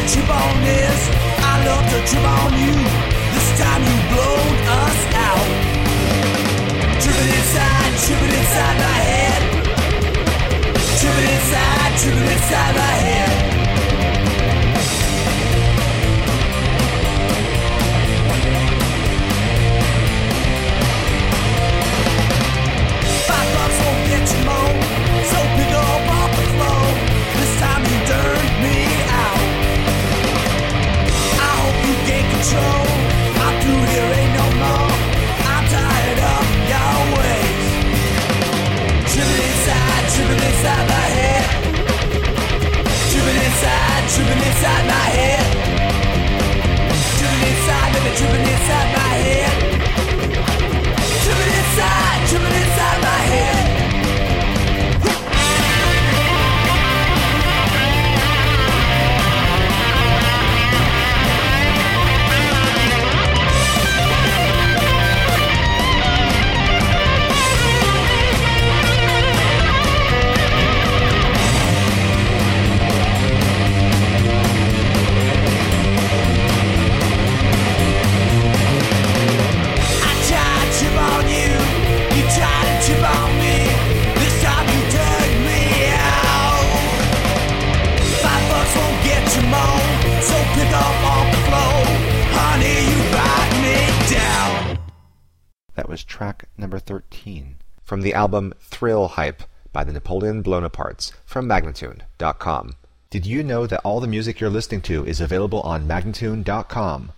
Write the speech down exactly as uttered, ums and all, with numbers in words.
trip on this, I love to trip on you. This time you blown us out. Tripping inside, tripping inside my head. Tripping inside, tripping inside my head. Five bucks won't get you more, so pick up off the floor. This time you turned me out. I hope you gain control. I'm through here, ain't no more. I'm tired of your ways. Tripping inside, tripping inside my head. Tripping inside, tripping inside my head. Tripping inside, baby, tripping inside my head. Tripping inside, tripping inside my head. That was track number thirteen from the album Thrill Hype by the Napoleon Bonapartes from Magnatune dot com. Did you know that all the music you're listening to is available on Magnatune dot com?